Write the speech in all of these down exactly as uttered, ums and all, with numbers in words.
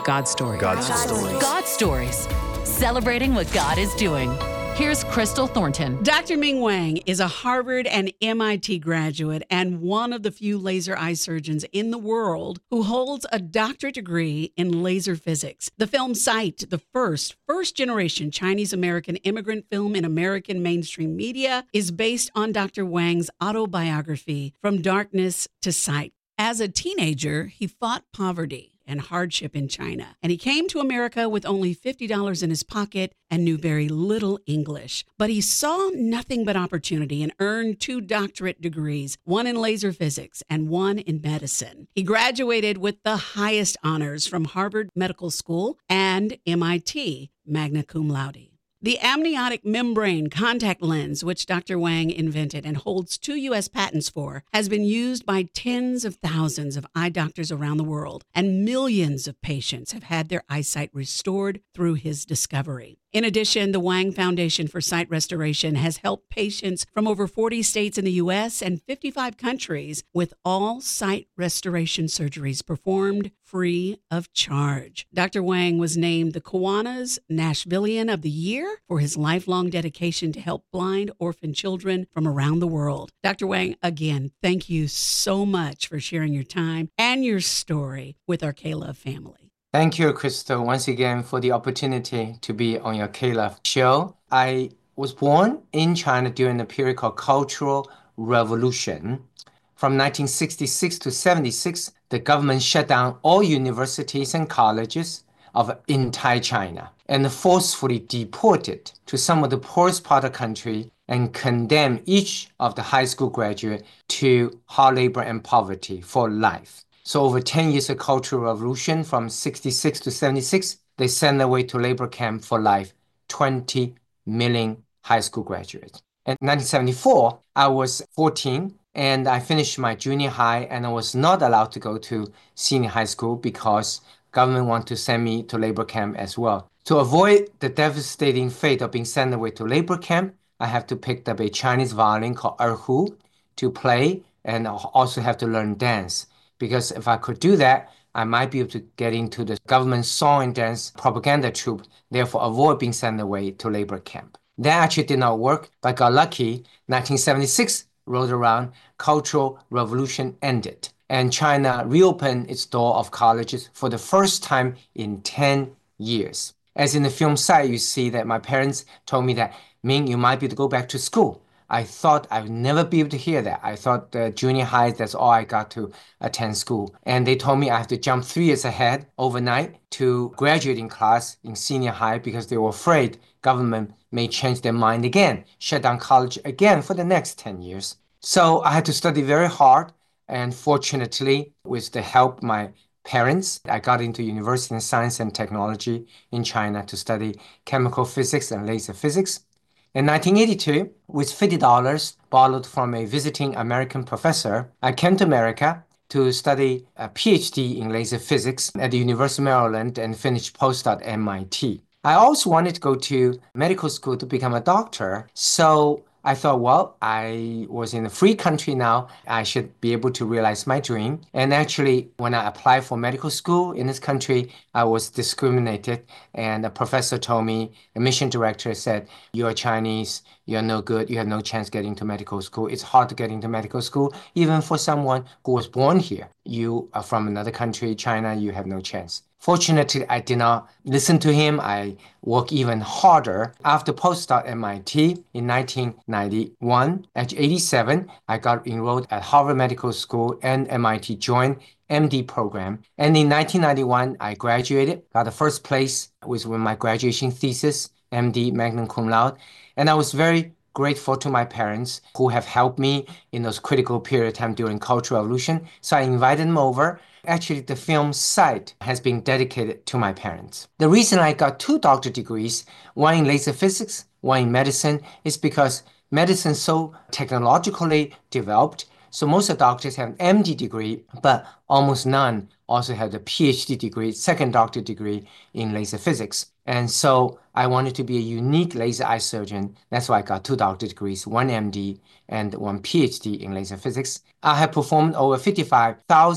God Stories. God Stories. God Stories. Celebrating what God is doing. Here's Crystal Thornton. Doctor Ming Wang is a Harvard and M I T graduate and one of the few laser eye surgeons in the world who holds a doctorate degree in laser physics. The film Sight, the first, first-generation Chinese-American immigrant film in American mainstream media, is based on Doctor Wang's autobiography, From Darkness to Sight. As a teenager, he fought poverty and hardship in China, and he came to America with only fifty dollars in his pocket and knew very little English. But he saw nothing but opportunity and earned two doctorate degrees, one in laser physics and one in medicine. He graduated with the highest honors from Harvard Medical School and M I T, magna cum laude. The amniotic membrane contact lens, which Doctor Wang invented and holds two U S patents for, has been used by tens of thousands of eye doctors around the world, and millions of patients have had their eyesight restored through his discovery. In addition, the Wang Foundation for Sight Restoration has helped patients from over forty states in the U S and fifty-five countries with all sight restoration surgeries performed free of charge. Doctor Wang was named the Kiwanis Nashvilleian of the Year for his lifelong dedication to help blind orphan children from around the world. Doctor Wang, again, thank you so much for sharing your time and your story with our K-Love family. Thank you, Crystal, once again for the opportunity to be on your K-Love show. I was born in China during the period called Cultural Revolution. From nineteen sixty-six to seventy-six, the government shut down all universities and colleges of entire China and forcefully deported to some of the poorest part of the country and condemned each of the high school graduates to hard labor and poverty for life. So over ten years of Cultural Revolution, from sixty-six to seventy-six, they sent away to labor camp for life twenty million high school graduates. In nineteen seventy-four, I was fourteen and I finished my junior high, and I was not allowed to go to senior high school because government wanted to send me to labor camp as well. To avoid the devastating fate of being sent away to labor camp, I have to pick up a Chinese violin called erhu to play, and also have to learn dance. Because if I could do that, I might be able to get into the government song and dance propaganda troupe, therefore avoid being sent away to labor camp. That actually did not work, but got lucky. nineteen seventy-six rolled around, Cultural Revolution ended, and China reopened its door of colleges for the first time in ten years. As in the film Sight, you see that my parents told me that, Ming, you might be able to go back to school. I thought I would never be able to hear that. I thought the junior high, that's all I got to attend school. And they told me I have to jump three years ahead overnight to graduating class in senior high because they were afraid government may change their mind again, shut down college again for the next ten years. So I had to study very hard. And fortunately, with the help of my parents, I got into University of Science and Technology in China to study chemical physics and laser physics. In nineteen eighty-two, with fifty dollars borrowed from a visiting American professor, I came to America to study a PhD in laser physics at the University of Maryland and finished postdoc at M I T. I also wanted to go to medical school to become a doctor, so I thought, well, I was in a free country now. I should be able to realize my dream. And actually, when I applied for medical school in this country, I was discriminated. And a professor told me, the mission director said, you're Chinese, you're no good, you have no chance getting to medical school. It's hard to get into medical school, even for someone who was born here. You are from another country, China, you have no chance. Fortunately, I did not listen to him. I worked even harder. After postdoc at M I T in nineteen ninety-one, at eighty-seven, I got enrolled at Harvard Medical School and M I T joint M D program. And in nineteen ninety-one, I graduated, got the first place with my graduation thesis, M D magna cum laude. And I was very grateful to my parents who have helped me in those critical period of time during Cultural Revolution. So I invited them over. Actually, the film Sight has been dedicated to my parents. The reason I got two doctorate degrees, one in laser physics, one in medicine, is because medicine is so technologically developed. So most of the doctors have an M D degree, but almost none also have the PhD degree, second doctorate degree in laser physics. And so I wanted to be a unique laser eye surgeon. That's why I got two doctorate degrees, one M D and one PhD in laser physics. I have performed over fifty-five thousand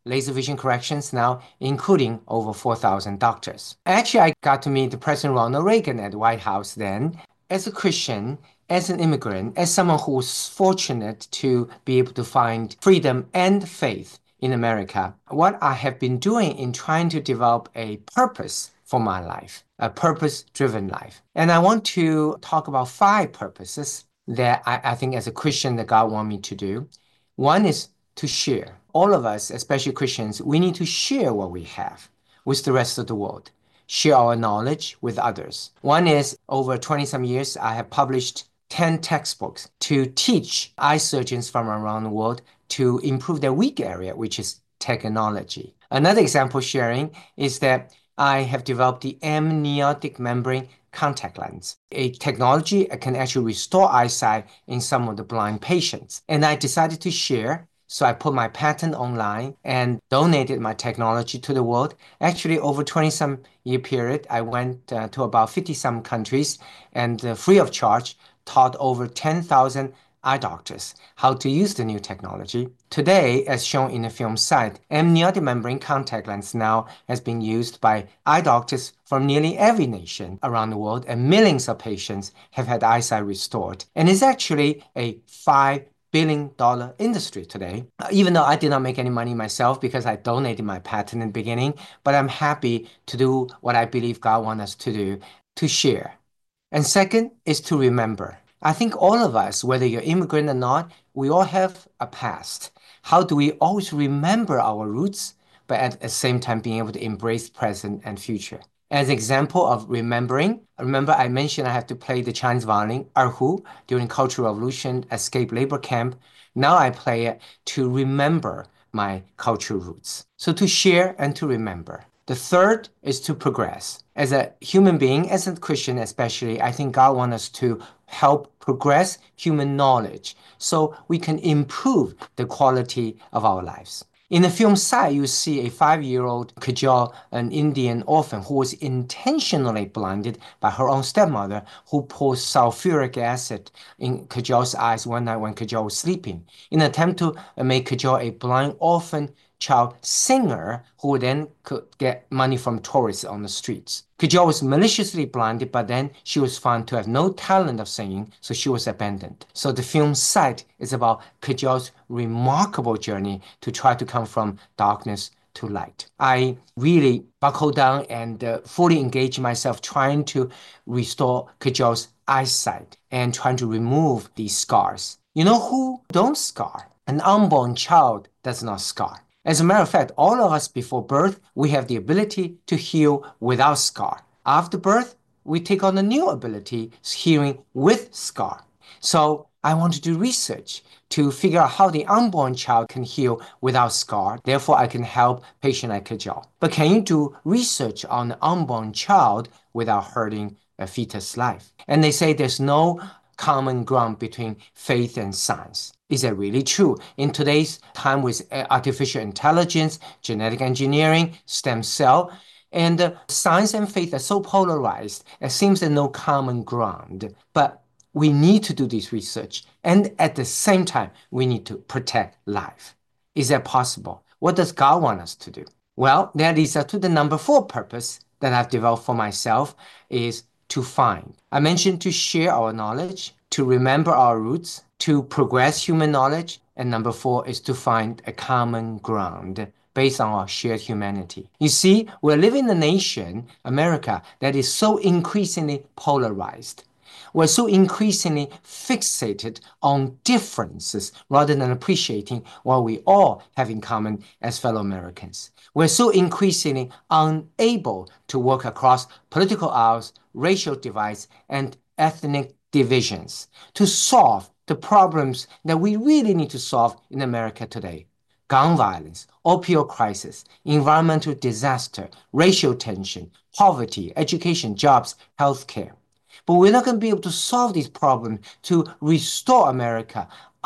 laser vision corrections now, including over four thousand doctors. Actually, I got to meet President Ronald Reagan at the White House then. As a Christian, as an immigrant, as someone who was fortunate to be able to find freedom and faith in America, what I have been doing in trying to develop a purpose for my life, a purpose-driven life. And I want to talk about five purposes that I, I think as a Christian that God wants me to do. One is to share. All of us, especially Christians, we need to share what we have with the rest of the world. Share our knowledge with others. One is, over twenty some years, I have published ten textbooks to teach eye surgeons from around the world to improve their weak area, which is technology. Another example sharing is that I have developed the amniotic membrane contact lens, a technology that can actually restore eyesight in some of the blind patients. And I decided to share. So I put my patent online and donated my technology to the world. Actually, over twenty some year period, I went uh, to about fifty some countries and uh, free of charge taught over ten thousand eye doctors how to use the new technology. Today, as shown in the film Sight, amniotic membrane contact lens now has been used by eye doctors from nearly every nation around the world, and millions of patients have had eyesight restored. And it's actually a five billion dollar industry today, even though I did not make any money myself because I donated my patent in the beginning, but I'm happy to do what I believe God wants us to do, to share. And second is to remember. I think all of us, whether you're immigrant or not, we all have a past. How do we always remember our roots, but at the same time being able to embrace present and future? As an example of remembering, remember I mentioned I have to play the Chinese violin, erhu, during Cultural Revolution, escape labor camp. Now I play it to remember my cultural roots. So to share and to remember. The third is to progress. As a human being, as a Christian especially, I think God wants us to help progress human knowledge so we can improve the quality of our lives. In the film Sight, you see a five-year-old Kajol, an Indian orphan who was intentionally blinded by her own stepmother, who poured sulfuric acid in Kajol's eyes one night when Kajol was sleeping, in an attempt to make Kajol a blind orphan child singer who then could get money from tourists on the streets. Kajol was maliciously blinded, but then she was found to have no talent of singing, so she was abandoned. So the film Sight is about Kajol's remarkable journey to try to come from darkness to light. I really buckled down and uh, fully engaged myself trying to restore Kajol's eyesight and trying to remove these scars. You know who don't scar? An unborn child does not scar. As a matter of fact, all of us before birth, we have the ability to heal without scar. After birth, we take on a new ability, healing with scar. So I want to do research to figure out how the unborn child can heal without scar. Therefore, I can help patient like Kajol. But can you do research on the unborn child without hurting a fetus life? And they say there's no common ground between faith and science. Is that really true? In today's time with artificial intelligence, genetic engineering, stem cell, and uh, science and faith are so polarized, it seems there's no common ground. But we need to do this research. And at the same time, we need to protect life. Is that possible? What does God want us to do? Well, that leads us to the number four purpose that I've developed for myself is to find. I mentioned to share our knowledge, to remember our roots, to progress human knowledge, and number four is to find a common ground based on our shared humanity. You see, we're living in a nation, America, that is so increasingly polarized. We're so increasingly fixated on differences rather than appreciating what we all have in common as fellow Americans. We're so increasingly unable to work across political aisles, racial divides, and ethnic divisions to solve the problems that we really need to solve in America today. Gun violence, opioid crisis, environmental disaster, racial tension, poverty, education, jobs, healthcare. But we're not going to be able to solve these problems to restore America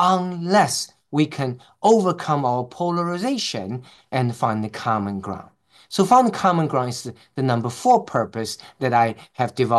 unless we can overcome our polarization and find the common ground. So find the common ground is the, the number four purpose that I have developed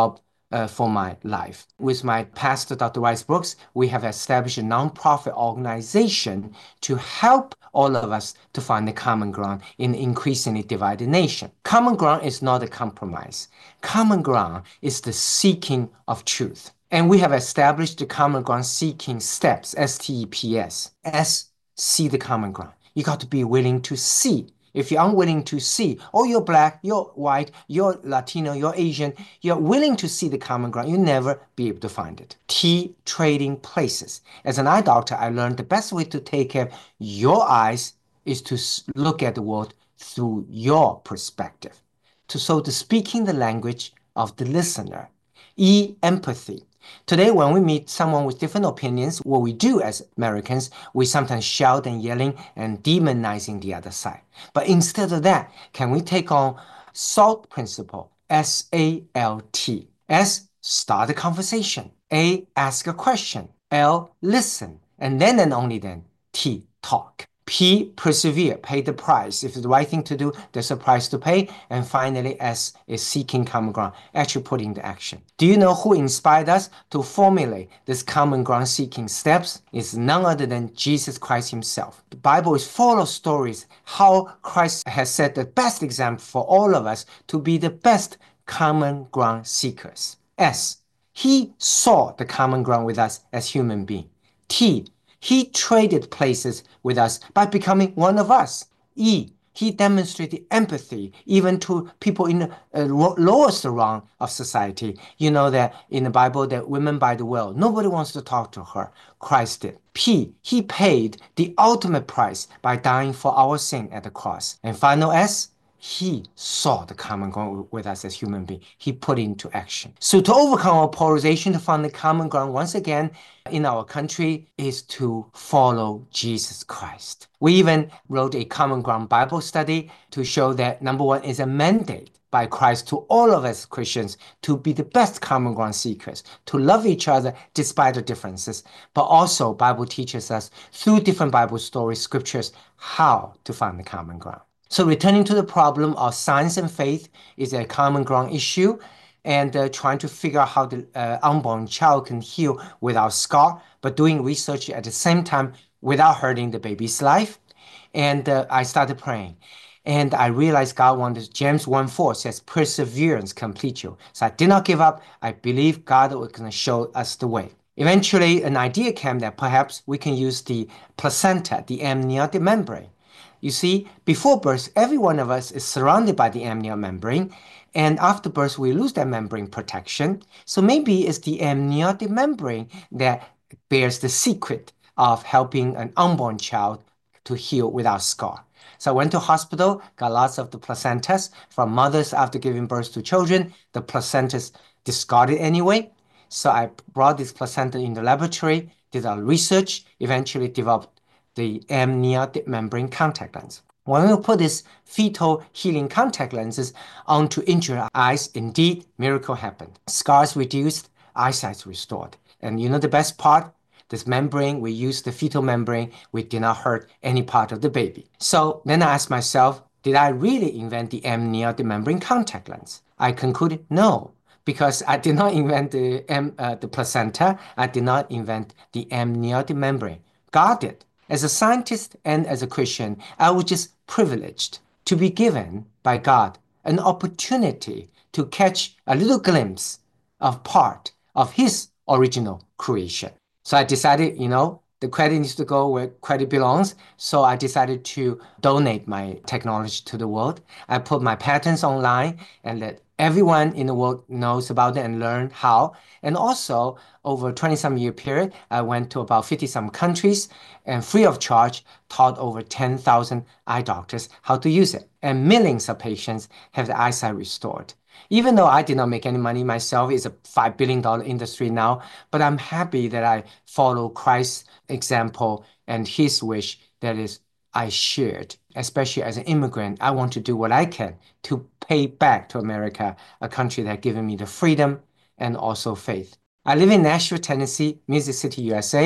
uh, for my life. With my pastor, Doctor Rice Brooks, we have established a nonprofit organization to help all of us to find the common ground in an increasingly divided nation. Common ground is not a compromise. Common ground is the seeking of truth. And we have established the common ground seeking steps, S T E P S. S, see the common ground. You got to be willing to see. If you're unwilling to see, oh, you're black, you're white, you're Latino, you're Asian, you're willing to see the common ground, you'll never be able to find it. T, trading places. As an eye doctor, I learned the best way to take care of your eyes is to look at the world through your perspective. To, so to speaking the language of the listener. E, empathy. Today, when we meet someone with different opinions, what we do as Americans, we sometimes shout and yelling and demonizing the other side. But instead of that, can we take on SALT principle, S A L T. S, start a conversation. A, ask a question. L, listen. And then and only then, T, talk. P, persevere, pay the price. If it's the right thing to do, there's a price to pay. And finally, S is seeking common ground, actually putting the action. Do you know who inspired us to formulate this common ground seeking steps? It's none other than Jesus Christ himself. The Bible is full of stories how Christ has set the best example for all of us to be the best common ground seekers. S, he saw the common ground with us as human beings. T, he traded places with us by becoming one of us. E, he demonstrated empathy even to people in the uh, lowest rung of society. You know that in the Bible that women by the well, nobody wants to talk to her. Christ did. P, he paid the ultimate price by dying for our sin at the cross. And final S, he saw the common ground with us as human beings. He put it into action. So to overcome our polarization, to find the common ground once again in our country is to follow Jesus Christ. We even wrote a common ground Bible study to show that number one is a mandate by Christ to all of us Christians to be the best common ground seekers, to love each other despite the differences. But also Bible teaches us through different Bible stories, scriptures, how to find the common ground. So returning to the problem of science and faith is a common ground issue, and uh, trying to figure out how the uh, unborn child can heal without scar, but doing research at the same time without hurting the baby's life. And uh, I started praying. And I realized God wanted, James one four says, perseverance complete you. So I did not give up. I believe God was going to show us the way. Eventually, an idea came that perhaps we can use the placenta, the amniotic membrane. You see, before birth, every one of us is surrounded by the amniotic membrane, and after birth, we lose that membrane protection. So maybe it's the amniotic membrane that bears the secret of helping an unborn child to heal without scar. So I went to hospital, got lots of the placentas from mothers after giving birth to children. The placentas discarded anyway. So I brought this placenta in the laboratory, did our research, eventually developed the amniotic membrane contact lens. When we put this fetal healing contact lenses onto injured eyes, indeed, miracle happened. Scars reduced, eyesight restored. And you know the best part? This membrane, we used the fetal membrane, we did not hurt any part of the baby. So then I asked myself, did I really invent the amniotic membrane contact lens? I concluded, no, because I did not invent the, um, uh, the placenta, I did not invent the amniotic membrane. God did. As a scientist and as a Christian, I was just privileged to be given by God an opportunity to catch a little glimpse of part of his original creation. So I decided, you know, the credit needs to go where credit belongs. So I decided to donate my technology to the world. I put my patents online and let everyone in the world knows about it and learn how. And also, over a twenty-some year period, I went to about fifty-some countries and free of charge taught over ten thousand eye doctors how to use it. And millions of patients have their eyesight restored. Even though I did not make any money myself, it's a five billion dollars industry now, but I'm happy that I follow Christ's example and his wish, that is, I shared. Especially as an immigrant, I want to do what I can to pay back to America, a country that has given me the freedom and also faith. I live in Nashville, Tennessee, Music City, U S A.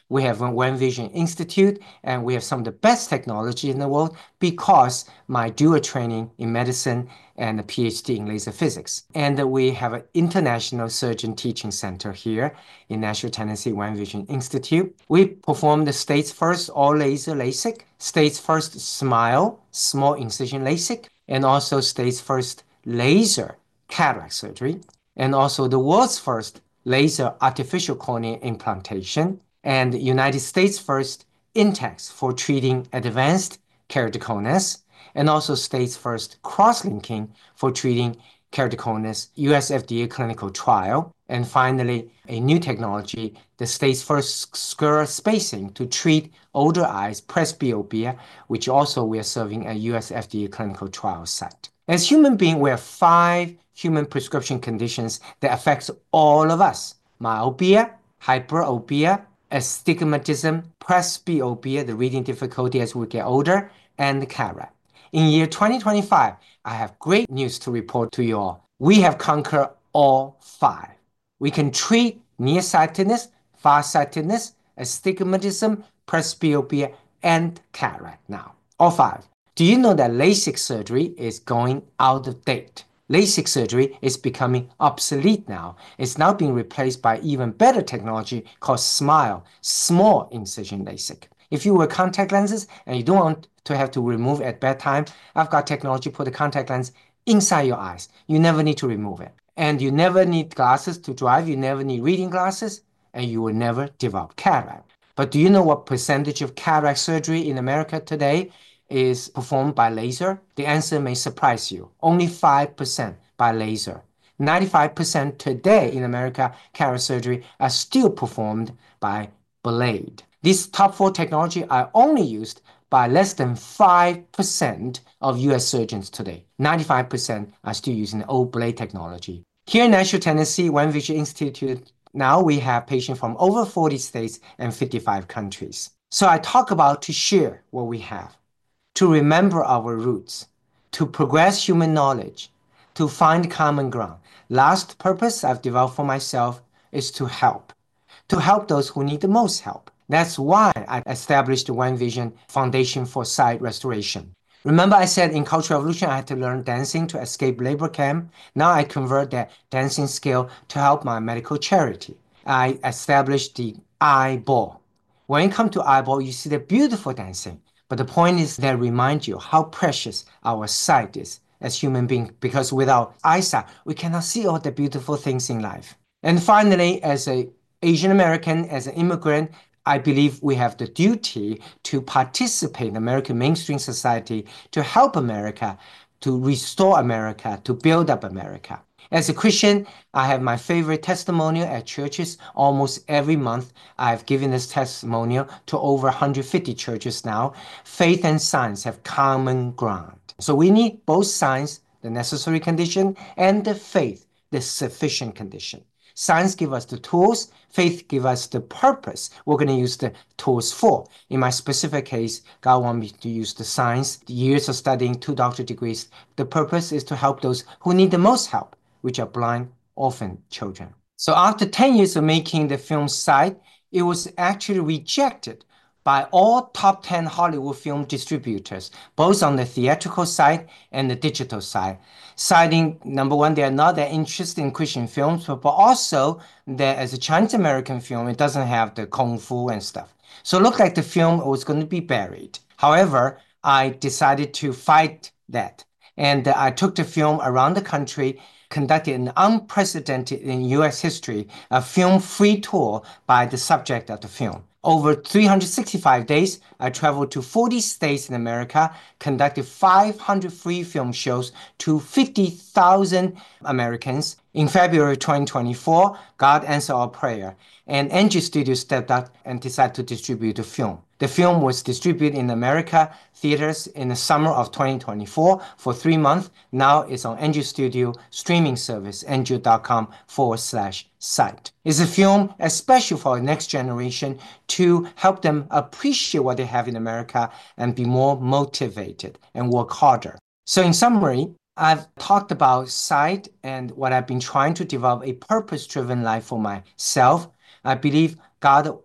We have One Vision Institute, and we have some of the best technology in the world because my dual training in medicine and a PhD in laser physics. And we have an international surgeon teaching center here in Nashville, Tennessee, One Vision Institute. We perform the state's first all-laser LASIK, state's first SMILE, small incision LASIK, and also state's first laser cataract surgery, and also the world's first laser artificial cornea implantation, and United States first Intex for treating advanced keratoconus, and also state's first cross-linking for treating keratoconus, U S F D A clinical trial, and finally, a new technology, the state's first scleral spacing to treat older eyes, presbyopia, which also we are serving a U S F D A clinical trial site. As human beings, we have five human prescription conditions that affects all of us: myopia, hyperopia, astigmatism, presbyopia, the reading difficulty as we get older, and cataract. In year twenty twenty-five, I have great news to report to you all. We have conquered all five. We can treat nearsightedness, farsightedness, astigmatism, presbyopia, and cataract now. All five. Do you know that LASIK surgery is going out of date? LASIK surgery is becoming obsolete now. It's now being replaced by even better technology called SMILE, small incision LASIK. If you wear contact lenses and you don't want to have to remove it at bedtime, I've got technology to put the contact lens inside your eyes. You never need to remove it. And you never need glasses to drive. You never need reading glasses, and you will never develop cataract. But do you know what percentage of cataract surgery in America today is performed by laser? The answer may surprise you. Only five percent by laser. ninety-five percent today in America, cataract surgery are still performed by blade. These top four technology are only used by less than five percent of U S surgeons today. ninety-five percent are still using old blade technology. Here in Nashville, Tennessee, One Vision Institute, now we have patients from over forty states and fifty-five countries. So I talk about to share what we have, to remember our roots, to progress human knowledge, to find common ground. Last purpose I've developed for myself is to help, to help those who need the most help. That's why I established the One Vision Foundation for Sight Restoration. Remember I said in Cultural Revolution I had to learn dancing to escape labor camp? Now I convert that dancing skill to help my medical charity. I established the eyeball. When you come to eyeball, you see the beautiful dancing. But the point is that remind you how precious our sight is as human beings, because without eyesight, we cannot see all the beautiful things in life. And finally, as an Asian American, as an immigrant, I believe we have the duty to participate in American mainstream society, to help America, to restore America, to build up America. As a Christian, I have my favorite testimonial at churches. Almost every month, I've given this testimonial to over one hundred fifty churches now. Faith and science have common ground. So we need both science, the necessary condition, and the faith, the sufficient condition. Science gives us the tools, faith gives us the purpose we're going to use the tools for. In my specific case, God wants me to use the science, the years of studying, two doctorate degrees. The purpose is to help those who need the most help, which are blind, orphan children. So after ten years of making the film Sight, it was actually rejected by all top ten Hollywood film distributors, both on the theatrical side and the digital side, citing, number one, they are not that interested in Christian films, but, but also that as a Chinese-American film, it doesn't have the kung fu and stuff. So it looked like the film was going to be buried. However, I decided to fight that. And I took the film around the country, conducted an unprecedented in U S history, a film-free tour by the subject of the film. Over three hundred sixty-five days, I traveled to forty states in America, conducted five hundred free film shows to fifty thousand Americans. In February twenty twenty-four, God answered our prayer, and Angie Studios stepped up and decided to distribute the film. The film was distributed in America theaters in the summer of twenty twenty-four for three months. Now it's on Angie Studio streaming service, angie.com forward slash sight. It's a film especially for the next generation to help them appreciate what they have in America and be more motivated and work harder. So in summary, I've talked about sight and what I've been trying to develop a purpose-driven life for myself. I believe God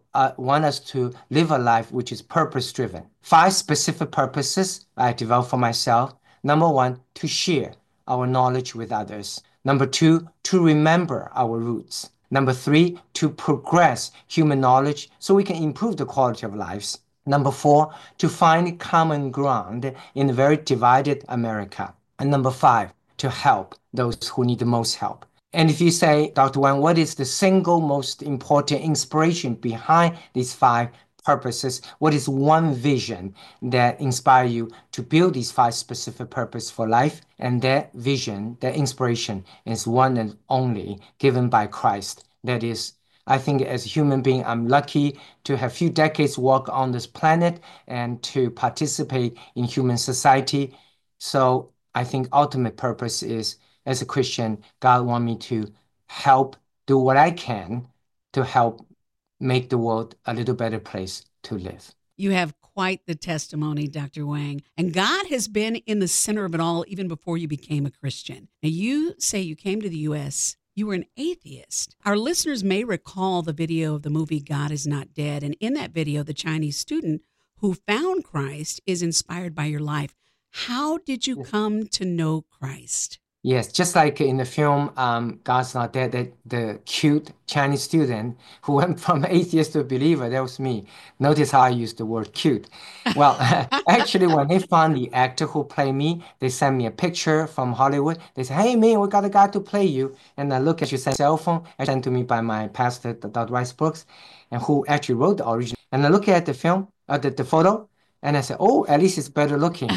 uh, want us to live a life which is purpose-driven. Five specific purposes I developed for myself. Number one, to share our knowledge with others. Number two, to remember our roots. Number three, to progress human knowledge so we can improve the quality of lives. Number four, to find common ground in a very divided America. And number five, to help those who need the most help. And if you say, Doctor Wang, what is the single most important inspiration behind these five purposes? What is one vision that inspires you to build these five specific purposes for life? And that vision, that inspiration is one and only given by Christ. That is, I think as a human being, I'm lucky to have a few decades walk on this planet and to participate in human society. So I think ultimate purpose is, as a Christian, God wants me to help do what I can to help make the world a little better place to live. You have quite the testimony, Doctor Wang. And God has been in the center of it all even before you became a Christian. Now, you say you came to the U S, you were an atheist. Our listeners may recall the video of the movie God Is Not Dead. And in that video, the Chinese student who found Christ is inspired by your life. How did you come to know Christ? Yes, just like in the film um, God's Not Dead, the, the cute Chinese student who went from atheist to believer, that was me. Notice how I used the word cute. Well, actually, when they found the actor who played me, they sent me a picture from Hollywood. They said, hey, man, we got a guy to play you. And I look at your cell phone, sent to me by my pastor, Doctor Rice Brooks, and who actually wrote the original. And I look at the film, uh, the, the photo, and I said, oh, at least it's better looking.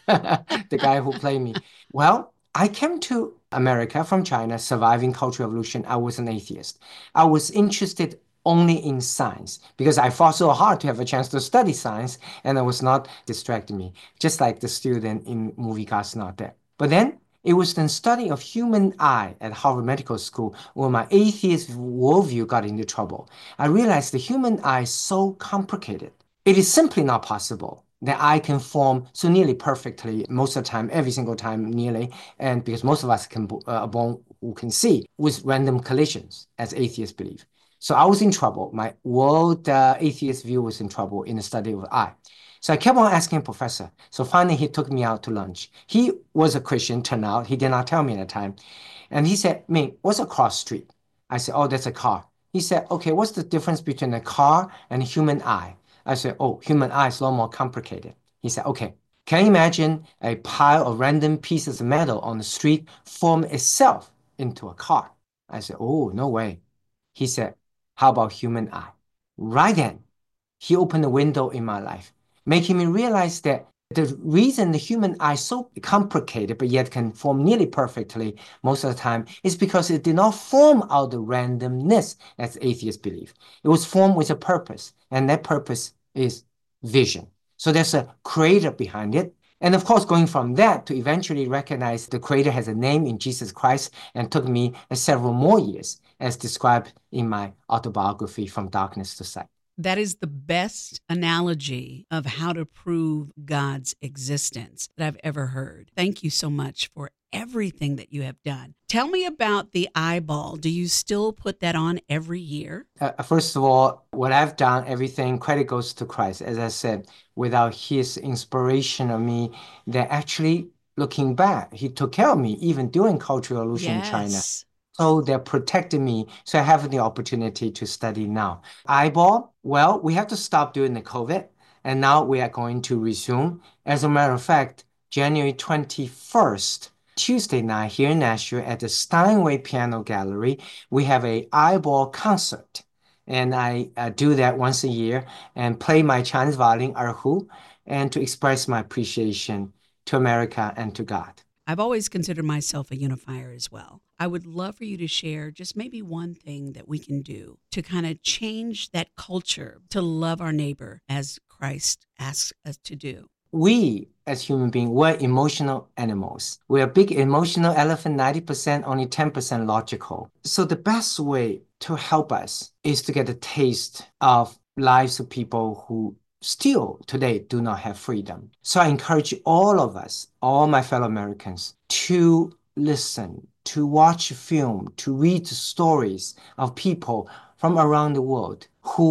The guy who played me. Well, I came to America from China, surviving Cultural Revolution. I was an atheist. I was interested only in science because I fought so hard to have a chance to study science, and it was not distracting me, just like the student in movie God's Not Dead. But then it was the study of human eye at Harvard Medical School where my atheist worldview got into trouble. I realized the human eye is so complicated. It is simply not possible that eye can form so nearly perfectly most of the time, every single time nearly, and because most of us can uh, are born who can see with random collisions, as atheists believe. So I was in trouble. My world uh, atheist view was in trouble in the study of eye. So I kept on asking professor. So finally he took me out to lunch. He was a Christian, turned out. He did not tell me at the time. And he said, Ming, what's a cross street? I said, oh, that's a car. He said, okay, what's the difference between a car and a human eye? I said, oh, human eye is a lot more complicated. He said, okay, can you imagine a pile of random pieces of metal on the street form itself into a car? I said, oh, no way. He said, how about human eye? Right then, he opened a window in my life, making me realize that the reason the human eye is so complicated, but yet can form nearly perfectly most of the time, is because it did not form out of randomness, as atheists believe. It was formed with a purpose, and that purpose is vision. So there's a creator behind it. And of course, going from that to eventually recognize the creator has a name in Jesus Christ, and took me several more years, as described in my autobiography, From Darkness to Sight. That is the best analogy of how to prove God's existence that I've ever heard. Thank you so much for everything that you have done. Tell me about the eyeball. Do you still put that on every year? Uh, first of all, what I've done, everything, credit goes to Christ. As I said, without his inspiration of me, that actually, looking back, he took care of me, even during Cultural Revolution yes. in China. So they're protecting me. So I have the opportunity to study now. Eyeball, well, we have to stop doing the COVID. And now we are going to resume. As a matter of fact, January twenty-first, Tuesday night here in Nashville at the Steinway Piano Gallery, we have a eyeball concert. And I uh, do that once a year and play my Chinese violin, erhu, and to express my appreciation to America and to God. I've always considered myself a unifier as well. I would love for you to share just maybe one thing that we can do to kind of change that culture to love our neighbor as Christ asks us to do. We, as human beings, we're emotional animals. We're a big emotional elephant, ninety percent, only ten percent logical. So the best way to help us is to get a taste of lives of people who still today do not have freedom. So I encourage all of us, all my fellow Americans, to listen, to watch film, to read stories of people from around the world who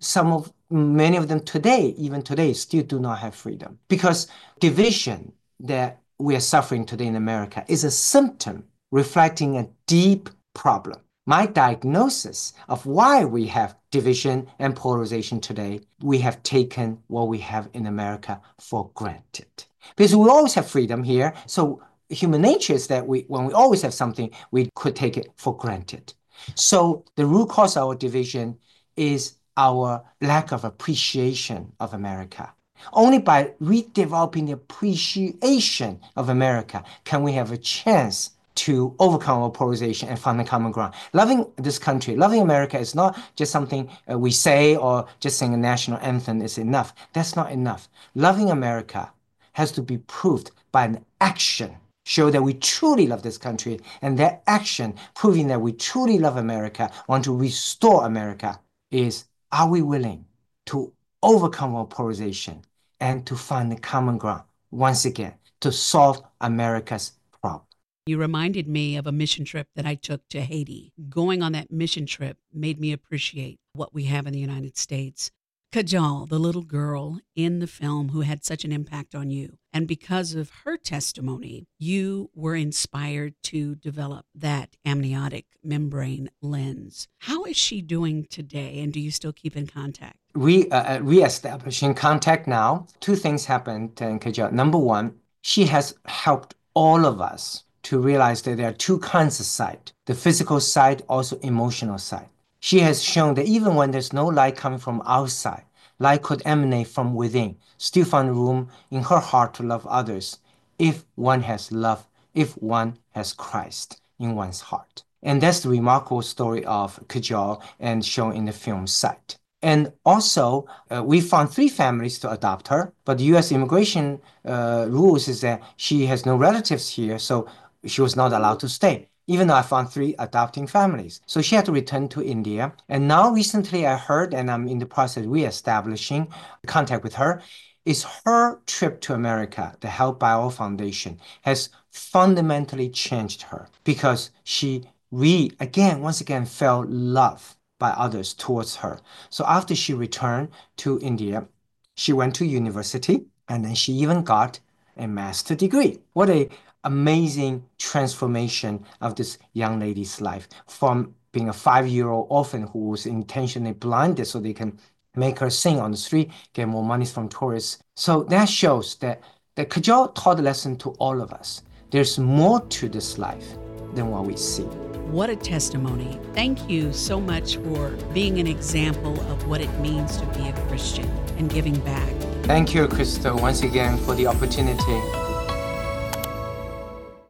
some of many of them today, even today, still do not have freedom. Because division that we are suffering today in America is a symptom reflecting a deep problem. My diagnosis of why we have division and polarization today, we have taken what we have in America for granted. Because we always have freedom here, so human nature is that we, when we always have something, we could take it for granted. So the root cause of our division is our lack of appreciation of America. Only by redeveloping the appreciation of America can we have a chance to overcome our polarization and find a common ground. Loving this country, loving America is not just something uh, we say or just sing a national anthem is enough. That's not enough. Loving America has to be proved by an action. Show that we truly love this country, and that action proving that we truly love America, want to restore America, is are we willing to overcome our polarization and to find the common ground once again to solve America's problem. You reminded me of a mission trip that I took to Haiti. Going on that mission trip made me appreciate what we have in the United States. Kajal, the little girl in the film who had such an impact on you. And because of her testimony, you were inspired to develop that amniotic membrane lens. How is she doing today, and do you still keep in contact? We uh, re-establishing contact now. Two things happened in Kajal. Number one, she has helped all of us to realize that there are two kinds of sight, the physical side, also emotional side. She has shown that even when there's no light coming from outside, light could emanate from within, still find room in her heart to love others if one has love, if one has Christ in one's heart. And that's the remarkable story of Kajal and shown in the film Sight. And also, uh, we found three families to adopt her, but the U S immigration uh, rules is that she has no relatives here, so she was not allowed to stay, even though I found three adopting families. So she had to return to India. And now recently I heard, and I'm in the process of re-establishing contact with her, is her trip to America, the Help by All Foundation, has fundamentally changed her because she re, again, once again, felt love by others towards her. So after she returned to India, she went to university, and then she even got a master's degree. What a amazing transformation of this young lady's life, from being a five-year-old orphan who was intentionally blinded so they can make her sing on the street, get more money from tourists. So that shows that, that Kajal taught a lesson to all of us. There's more to this life than what we see. What a testimony. Thank you so much for being an example of what it means to be a Christian and giving back. Thank you, Crystal, once again for the opportunity.